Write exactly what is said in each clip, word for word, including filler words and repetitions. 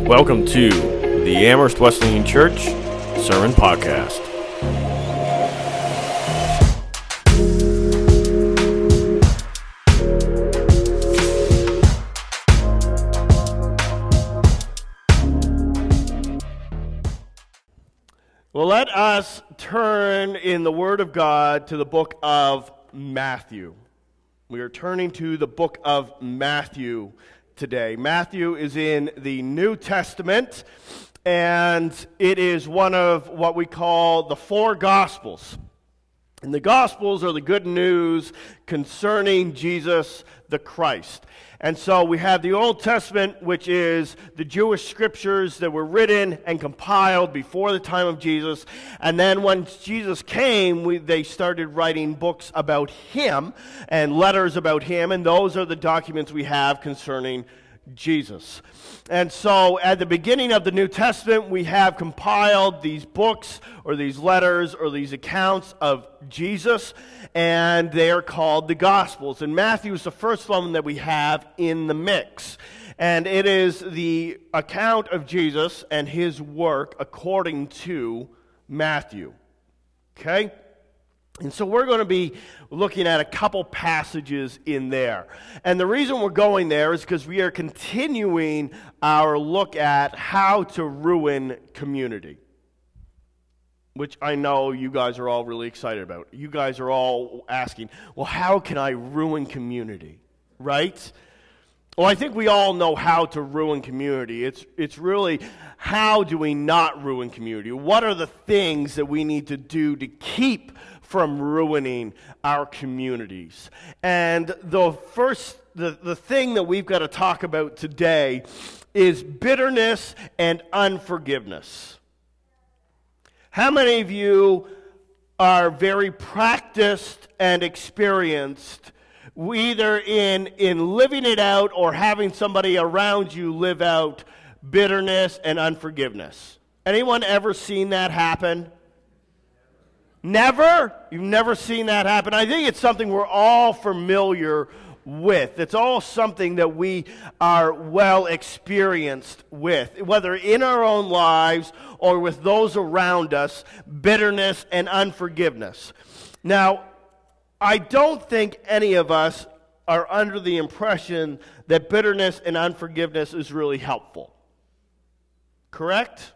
Welcome to the Amherst Wesleyan Church Sermon Podcast. Well, let us turn in the Word of God to the book of Matthew. We are turning to the book of Matthew today. Matthew is in the New Testament, and it is one of what we call the four Gospels. And the Gospels are the good news concerning Jesus the Christ. And so we have the Old Testament, which is the Jewish scriptures that were written and compiled before the time of Jesus. And then when Jesus came, we, they started writing books about him and letters about him. And those are the documents we have concerning Jesus. And so at the beginning of the New Testament, we have compiled these books or these letters or these accounts of Jesus, and they are called the Gospels. And Matthew is the first one that we have in the mix. And it is the account of Jesus and his work according to Matthew. Okay? And so we're going to be looking at a couple passages in there. And the reason we're going there is because we are continuing our look at how to ruin community, which I know you guys are all really excited about. You guys are all asking, well, how can I ruin community, right? Well, I think we all know how to ruin community. It's it's really, how do we not ruin community? What are the things that we need to do to keep from ruining our communities? And the first, the, the thing that we've got to talk about today is bitterness and unforgiveness. How many of you are very practiced and experienced either in, in living it out or having somebody around you live out bitterness and unforgiveness? Anyone ever seen that happen? Never? You've never seen that happen? I think it's something we're all familiar with. It's all something that we are well experienced with, whether in our own lives or with those around us, bitterness and unforgiveness. Now, I don't think any of us are under the impression that bitterness and unforgiveness is really helpful. Correct?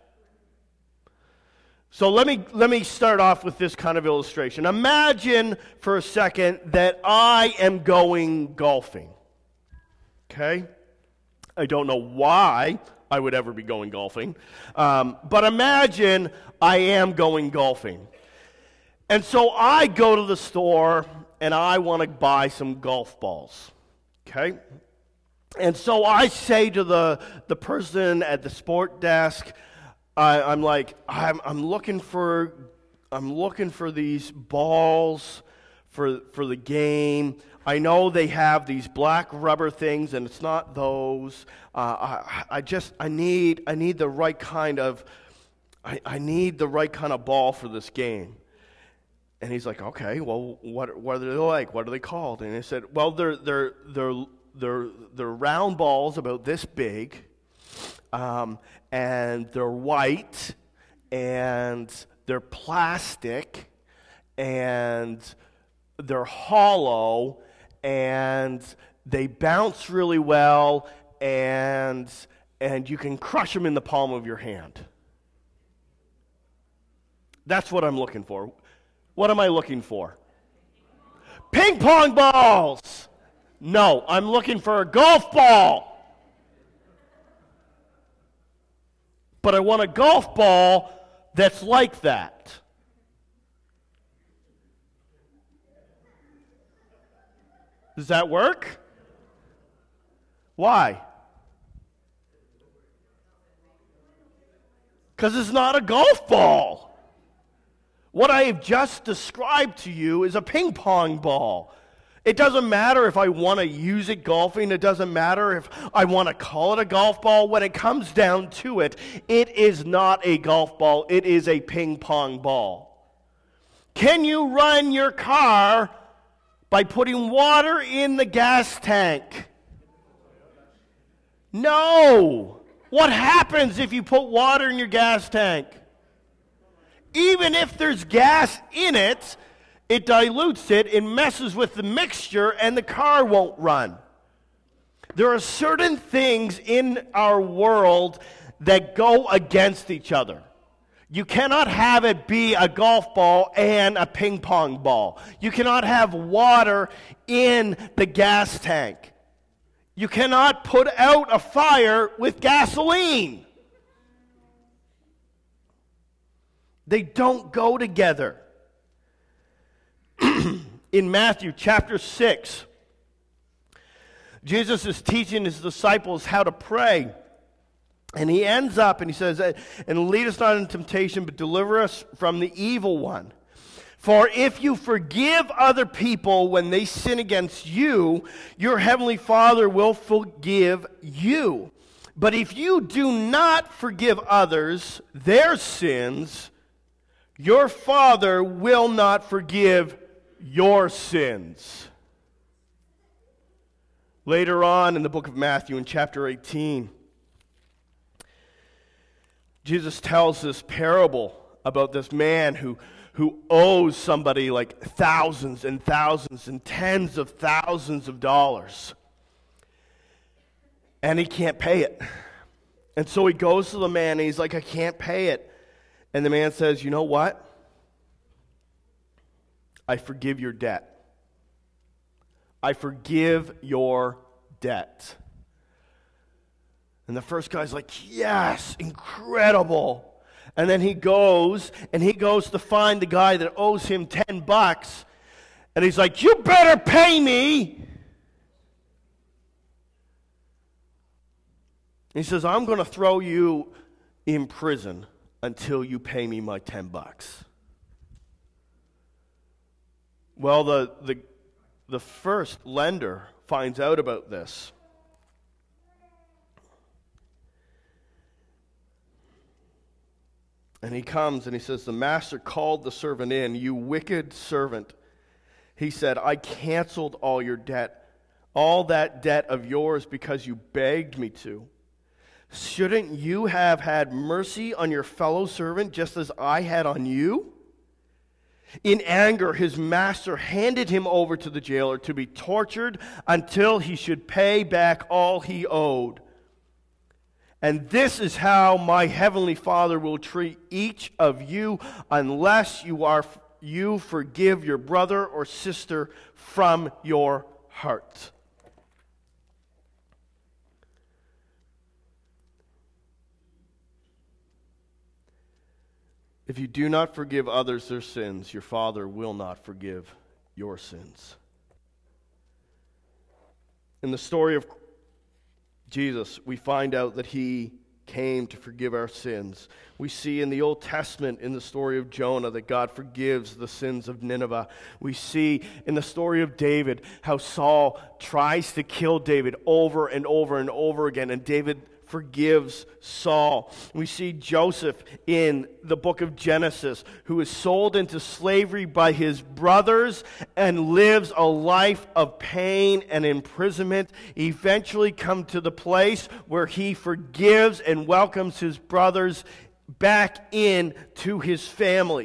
So let me let me start off with this kind of illustration. Imagine for a second that I am going golfing. Okay? I don't know why I would ever be going golfing, um, but imagine I am going golfing. And so I go to the store and I want to buy some golf balls. Okay? And so I say to the, the person at the sport desk, I, I'm like, I'm, I'm looking for, I'm looking for these balls for for the game. I know they have these black rubber things, and it's not those. Uh, I, I just, I need, I need the right kind of, I, I need the right kind of ball for this game. And he's like, okay, well, what what are they like? What are they called? And I said, well, they're they're they're they're they're round balls about this big. Um, and they're white, and they're plastic, and they're hollow, and they bounce really well, and and you can crush them in the palm of your hand. That's what I'm looking for. What am I looking for? Ping pong balls! No, I'm looking for a golf ball. But I want a golf ball that's like that. Does that work? Why? Because it's not a golf ball. What I have just described to you is a ping pong ball. It doesn't matter if I want to use it golfing. It doesn't matter if I want to call it a golf ball. When it comes down to it, it is not a golf ball. It is a ping pong ball. Can you run your car by putting water in the gas tank? No. What happens if you put water in your gas tank? Even if there's gas in it, it dilutes it, it messes with the mixture, and the car won't run. There are certain things in our world that go against each other. You cannot have it be a golf ball and a ping pong ball. You cannot have water in the gas tank. You cannot put out a fire with gasoline. They don't go together. In Matthew chapter six, Jesus is teaching his disciples how to pray. And he ends up and he says, and lead us not into temptation, but deliver us from the evil one. For if you forgive other people when they sin against you, your heavenly Father will forgive you. But if you do not forgive others their sins, your Father will not forgive your sins. Later on in the book of Matthew, in chapter eighteen, Jesus tells this parable about this man who, who owes somebody like thousands and thousands and tens of thousands of dollars. And he can't pay it. And so he goes to the man and he's like, I can't pay it. And the man says, you know what? I forgive your debt. I forgive your debt. And the first guy's like, yes, incredible. And then he goes, and he goes to find the guy that owes him ten bucks. And he's like, you better pay me. He says, I'm going to throw you in prison until you pay me my ten bucks. Well, the, the, the first lender finds out about this. And he comes and he says, the master called the servant in. You wicked servant. He said, I canceled all your debt, all that debt of yours because you begged me to. Shouldn't you have had mercy on your fellow servant just as I had on you? In anger, his master handed him over to the jailer to be tortured until he should pay back all he owed. And this is how my heavenly Father will treat each of you unless you are you forgive your brother or sister from your heart. If you do not forgive others their sins, your Father will not forgive your sins. In the story of Jesus, we find out that he came to forgive our sins. We see in the Old Testament, in the story of Jonah, that God forgives the sins of Nineveh. We see in the story of David how Saul tries to kill David over and over and over again, and David forgives Saul. We see Joseph in the book of Genesis, who is sold into slavery by his brothers and lives a life of pain and imprisonment, eventually come to the place where he forgives and welcomes his brothers back in to his family.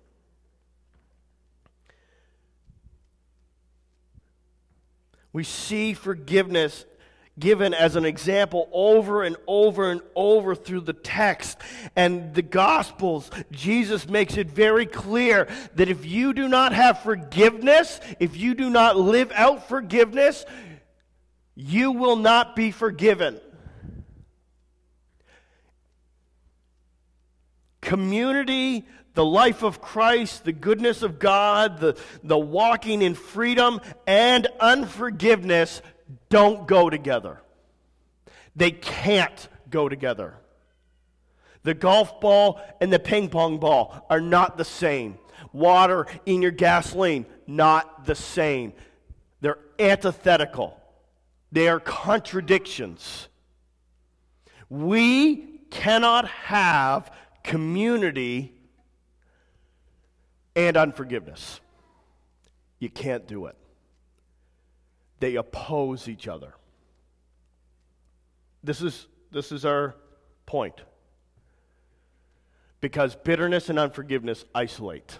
We see forgiveness given as an example over and over and over through the text and the Gospels. Jesus makes it very clear that if you do not have forgiveness, if you do not live out forgiveness, you will not be forgiven. Community, the life of Christ, the goodness of God, the, the walking in freedom, and unforgiveness don't go together. They can't go together. The golf ball and the ping pong ball are not the same. Water in your gasoline, not the same. They're antithetical. They are contradictions. We cannot have community and unforgiveness. You can't do it. They oppose each other. This is, this is our point. Because bitterness and unforgiveness isolate.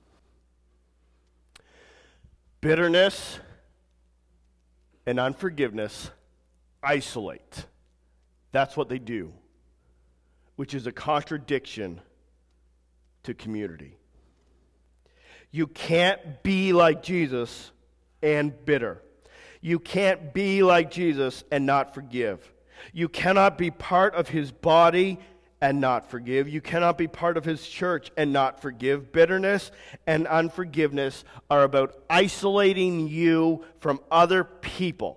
Bitterness and unforgiveness isolate. That's what they do, which is a contradiction to community. You can't be like Jesus and bitter. You can't be like Jesus and not forgive. You cannot be part of his body and not forgive. You cannot be part of his church and not forgive. Bitterness and unforgiveness are about isolating you from other people.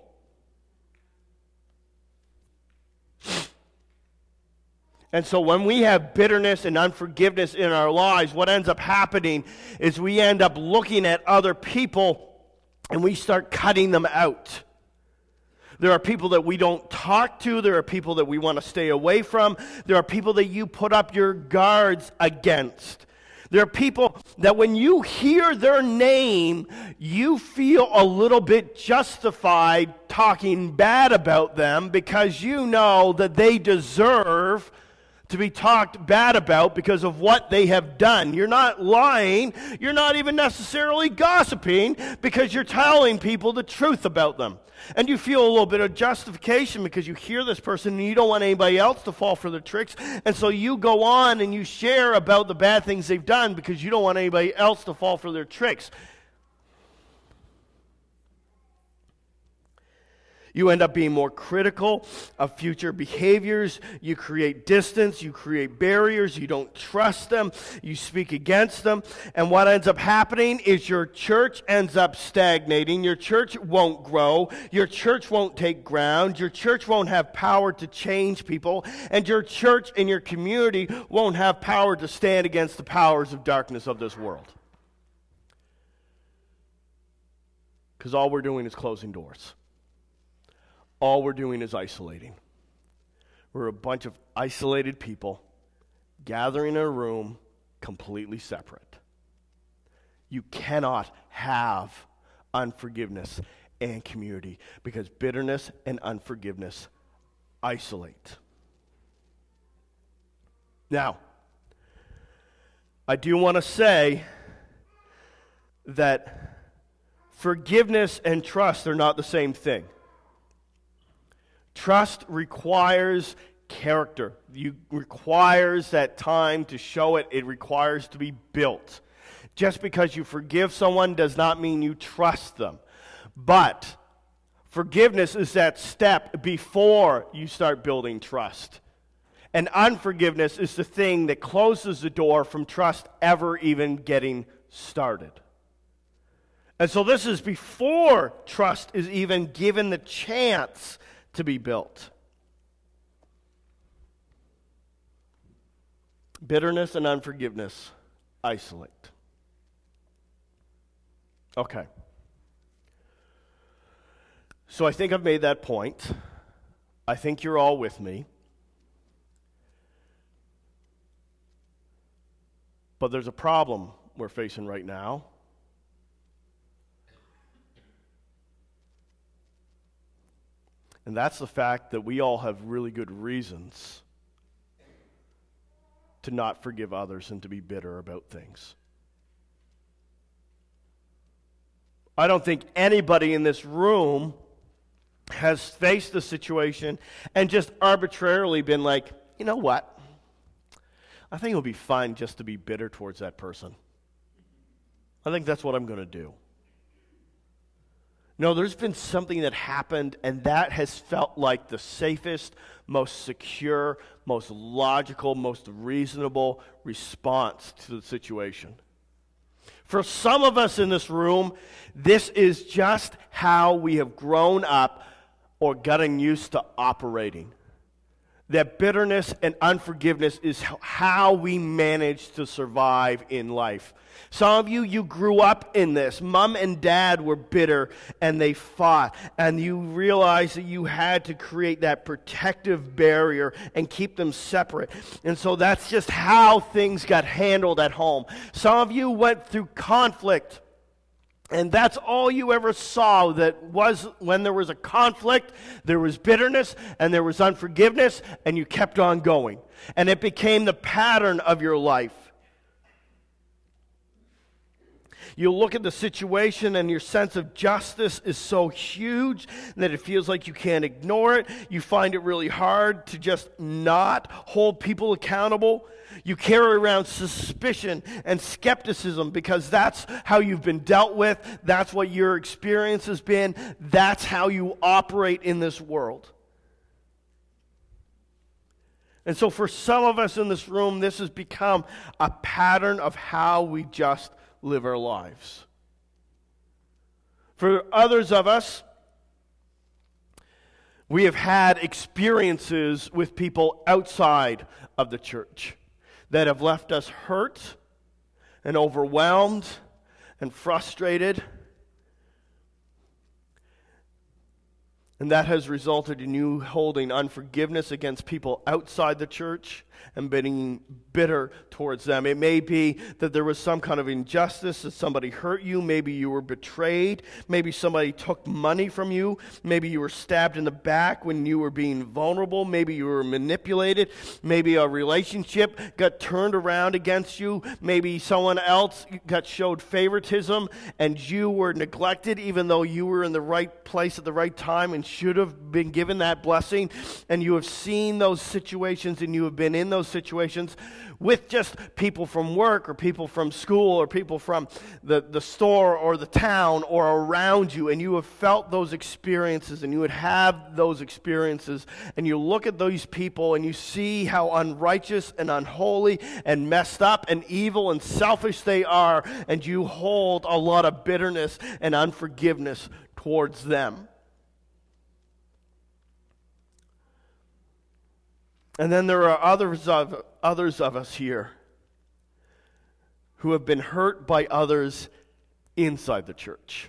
And so when we have bitterness and unforgiveness in our lives, what ends up happening is we end up looking at other people and we start cutting them out. There are people that we don't talk to. There are people that we want to stay away from. There are people that you put up your guards against. There are people that when you hear their name, you feel a little bit justified talking bad about them because you know that they deserve to be talked bad about because of what they have done. You're not lying. You're not even necessarily gossiping because you're telling people the truth about them. And you feel a little bit of justification because you hear this person and you don't want anybody else to fall for their tricks. And so you go on and you share about the bad things they've done because you don't want anybody else to fall for their tricks. You end up being more critical of future behaviors. You create distance. You create barriers. You don't trust them. You speak against them. And what ends up happening is your church ends up stagnating. Your church won't grow. Your church won't take ground. Your church won't have power to change people. And your church and your community won't have power to stand against the powers of darkness of this world. Because all we're doing is closing doors. All we're doing is isolating. We're a bunch of isolated people gathering in a room completely separate. You cannot have unforgiveness and community because bitterness and unforgiveness isolate. Now, I do want to say that forgiveness and trust are not the same thing. Trust requires character. It requires that time to show it. It requires to be built. Just because you forgive someone does not mean you trust them. But forgiveness is that step before you start building trust. And unforgiveness is the thing that closes the door from trust ever even getting started. And so this is before trust is even given the chance to be built. Bitterness and unforgiveness isolate. Okay. So I think I've made that point. I think you're all with me. But there's a problem we're facing right now. And that's the fact that we all have really good reasons to not forgive others and to be bitter about things. I don't think anybody in this room has faced the situation and just arbitrarily been like, you know what? I think it would be fine just to be bitter towards that person. I think that's what I'm going to do. No, there's been something that happened, and that has felt like the safest, most secure, most logical, most reasonable response to the situation. For some of us in this room, this is just how we have grown up or gotten used to operating. That bitterness and unforgiveness is how we manage to survive in life. Some of you, you grew up in this. Mom and dad were bitter and they fought. And you realized that you had to create that protective barrier and keep them separate. And so that's just how things got handled at home. Some of you went through conflict And that's all you ever saw, that was when there was a conflict, there was bitterness, and there was unforgiveness, and you kept on going. And it became the pattern of your life. You look at the situation and your sense of justice is so huge that it feels like you can't ignore it. You find it really hard to just not hold people accountable. You carry around suspicion and skepticism because that's how you've been dealt with. That's what your experience has been. That's how you operate in this world. And so for some of us in this room, this has become a pattern of how we just live our lives. For others of us, we have had experiences with people outside of the church that have left us hurt and overwhelmed and frustrated. And that has resulted in you holding unforgiveness against people outside the church and being bitter towards them. It may be that there was some kind of injustice, that somebody hurt you. Maybe you were betrayed. Maybe somebody took money from you. Maybe you were stabbed in the back when you were being vulnerable. Maybe you were manipulated. Maybe a relationship got turned around against you. Maybe someone else got showed favoritism and you were neglected even though you were in the right place at the right time and should have been given that blessing. And you have seen those situations and you have been in those situations with just people from work or people from school or people from the, the store or the town or around you, and you have felt those experiences and you would have those experiences, and you look at those people and you see how unrighteous and unholy and messed up and evil and selfish they are, and you hold a lot of bitterness and unforgiveness towards them. And then there are others of, others of us here who have been hurt by others inside the church,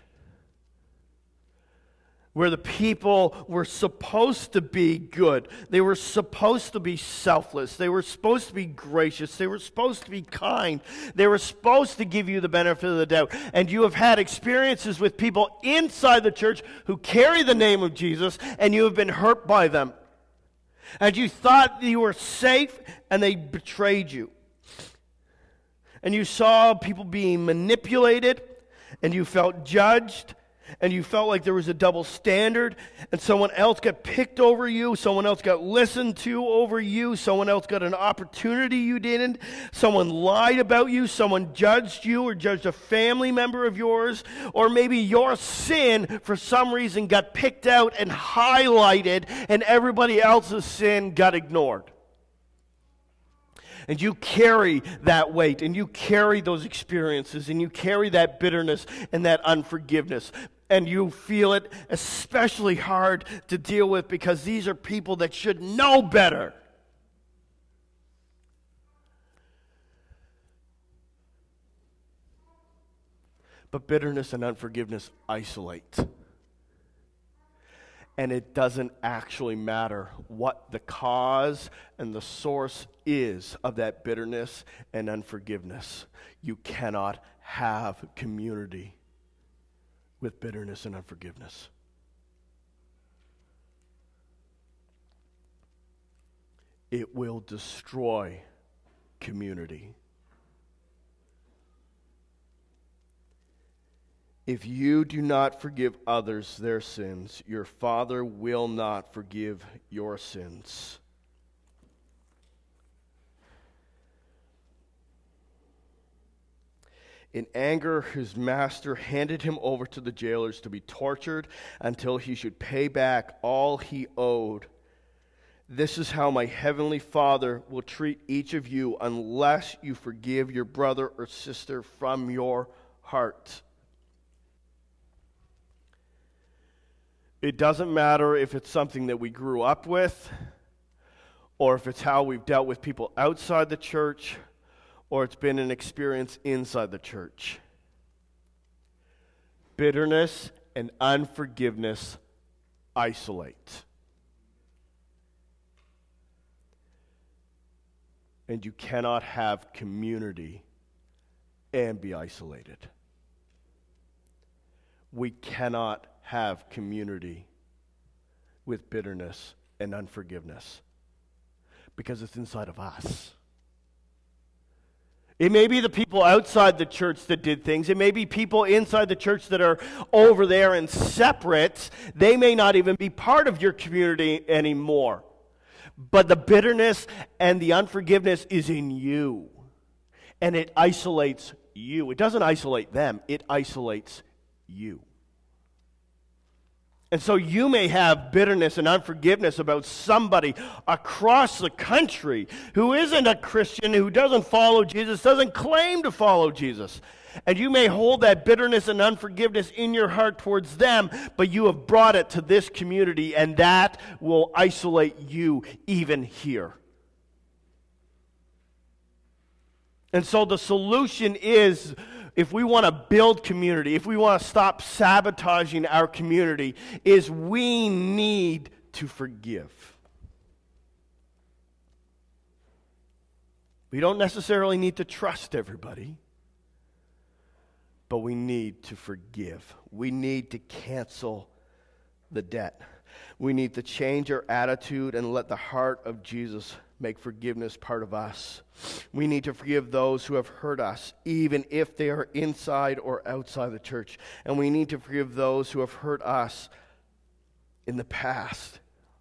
where the people were supposed to be good. They were supposed to be selfless. They were supposed to be gracious. They were supposed to be kind. They were supposed to give you the benefit of the doubt. And you have had experiences with people inside the church who carry the name of Jesus, and you have been hurt by them. And you thought you were safe, and they betrayed you. And you saw people being manipulated, and you felt judged, and you felt like there was a double standard, and someone else got picked over you, someone else got listened to over you, someone else got an opportunity you didn't, someone lied about you, someone judged you or judged a family member of yours, or maybe your sin for some reason got picked out and highlighted, and everybody else's sin got ignored. And you carry that weight, and you carry those experiences, and you carry that bitterness and that unforgiveness. And you feel it especially hard to deal with because these are people that should know better. But bitterness and unforgiveness isolate. And it doesn't actually matter what the cause and the source is of that bitterness and unforgiveness. You cannot have community with bitterness and unforgiveness. It will destroy community. If you do not forgive others their sins, your Father will not forgive your sins. In anger, his master handed him over to the jailers to be tortured until he should pay back all he owed. This is how my heavenly Father will treat each of you unless you forgive your brother or sister from your heart. It doesn't matter if it's something that we grew up with, or if it's how we've dealt with people outside the church, or it's been an experience inside the church. Bitterness and unforgiveness isolate. And you cannot have community and be isolated. we cannot have community with bitterness and unforgiveness because it's inside of us. It may be the people outside the church that did things. It may be people inside the church that are over there and separate. They may not even be part of your community anymore. But the bitterness and the unforgiveness is in you. And it isolates you. It doesn't isolate them. It isolates you. And so you may have bitterness and unforgiveness about somebody across the country who isn't a Christian, who doesn't follow Jesus, doesn't claim to follow Jesus. And you may hold that bitterness and unforgiveness in your heart towards them, but you have brought it to this community, and that will isolate you even here. And so the solution is, if we want to build community, if we want to stop sabotaging our community, is we need to forgive. We don't necessarily need to trust everybody, but we need to forgive. We need to cancel the debt. We need to change our attitude and let the heart of Jesus make forgiveness part of us. We need to forgive those who have hurt us, even if they are inside or outside the church. And we need to forgive those who have hurt us in the past.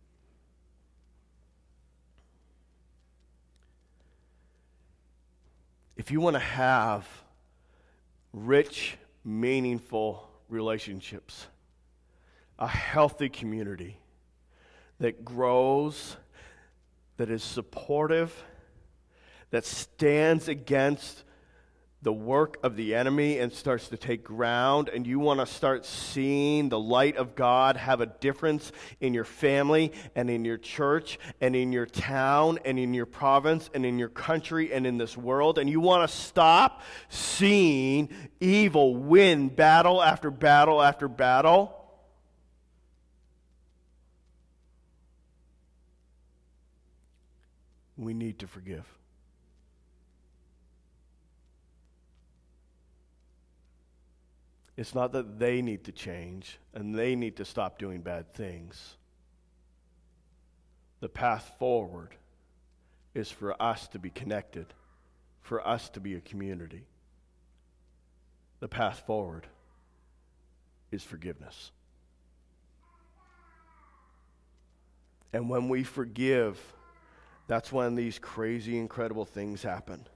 If you want to have rich, meaningful relationships, a healthy community that grows, that is supportive, that stands against the work of the enemy and starts to take ground, and you want to start seeing the light of God have a difference in your family and in your church and in your town and in your province and in your country and in this world, and you want to stop seeing evil win battle after battle after battle, we need to forgive. It's not that they need to change and they need to stop doing bad things. The path forward is for us to be connected, for us to be a community. The path forward is forgiveness. And when we forgive, that's when these crazy, incredible things happen.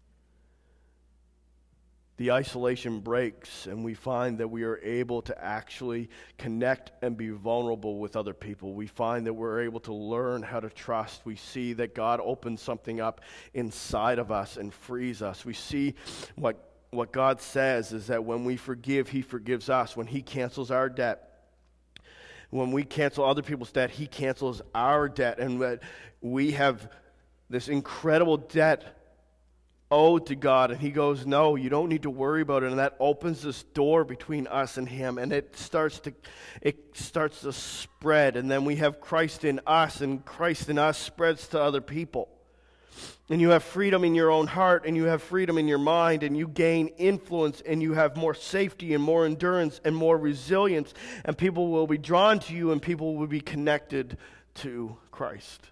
The isolation breaks, and we find that we are able to actually connect and be vulnerable with other people. We find that we're able to learn how to trust. We see that God opens something up inside of us and frees us. We see what, what God says is that when we forgive, He forgives us. When He cancels our debt, when we cancel other people's debt, He cancels our debt. And that we have this incredible debt owed to God, and He goes, no, you don't need to worry about it. And that opens this door between us and Him, and it starts to it starts to spread. And then we have Christ in us, and Christ in us spreads to other people. And you have freedom in your own heart, and you have freedom in your mind, and you gain influence, and you have more safety and more endurance and more resilience, and people will be drawn to you, and people will be connected to Christ.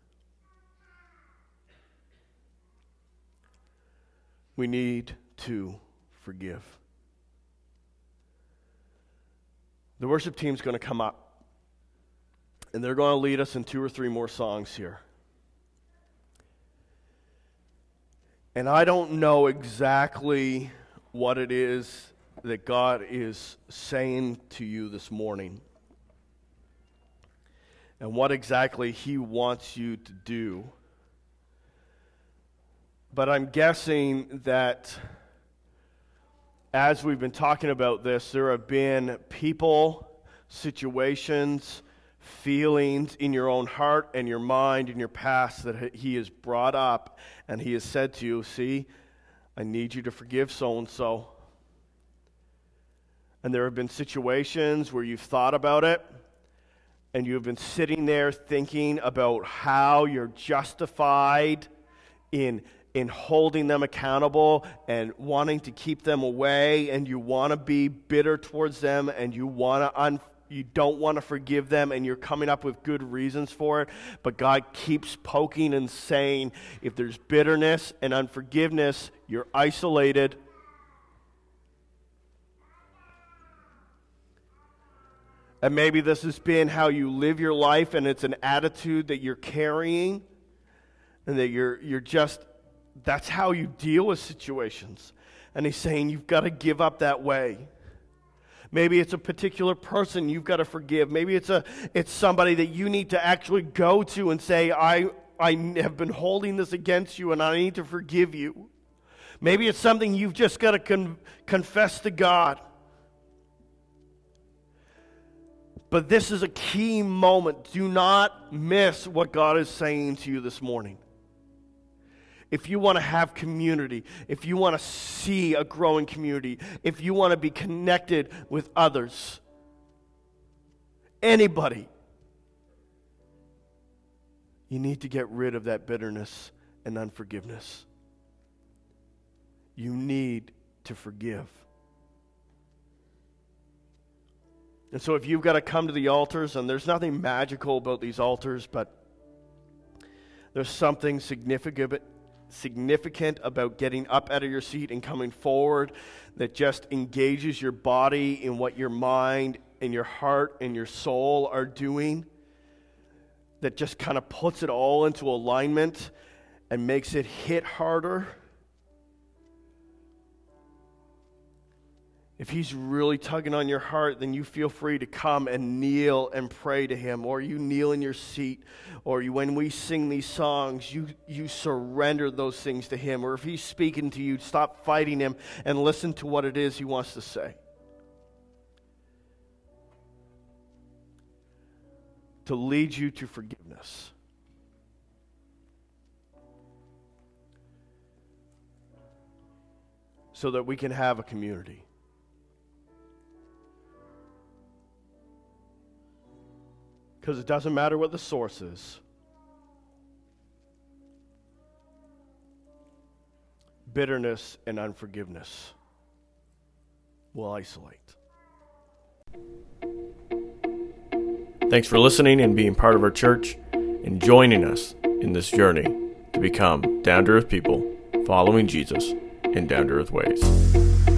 We need to forgive. The worship team's going to come up, and they're going to lead us in two or three more songs here. And I don't know exactly what it is that God is saying to you this morning, and what exactly He wants you to do. But I'm guessing that as we've been talking about this, there have been people, situations, feelings in your own heart and your mind and your past that He has brought up, and He has said to you, see, I need you to forgive so-and-so. And there have been situations where you've thought about it, and you've been sitting there thinking about how you're justified in in holding them accountable and wanting to keep them away, and you want to be bitter towards them, and you want to un- you don't want to forgive them, and you're coming up with good reasons for it, but God keeps poking and saying, if there's bitterness and unforgiveness, you're isolated. And maybe this has been how you live your life, and it's an attitude that you're carrying, and that you're you're just, that's how you deal with situations. And he's saying you've got to give up that way. Maybe it's a particular person you've got to forgive. Maybe it's a it's somebody that you need to actually go to and say, I I have been holding this against you, and I need to forgive you. Maybe it's something you've just got to con- confess to God. But this is a key moment. Do not miss what God is saying to you this morning. If you want to have community, if you want to see a growing community, if you want to be connected with others, anybody, you need to get rid of that bitterness and unforgiveness. You need to forgive. And so if you've got to come to the altars, and there's nothing magical about these altars, but there's something significant significant about getting up out of your seat and coming forward that just engages your body in what your mind and your heart and your soul are doing, that just kind of puts it all into alignment and makes it hit harder. If he's really tugging on your heart, then you feel free to come and kneel and pray to him, or you kneel in your seat, or you, when we sing these songs, you, you surrender those things to him. Or if he's speaking to you, stop fighting him and listen to what it is he wants to say. To lead you to forgiveness. So that we can have a community. Because it doesn't matter what the source is. Bitterness and unforgiveness will isolate. Thanks for listening and being part of our church and joining us in this journey to become down-to-earth people following Jesus in down-to-earth ways.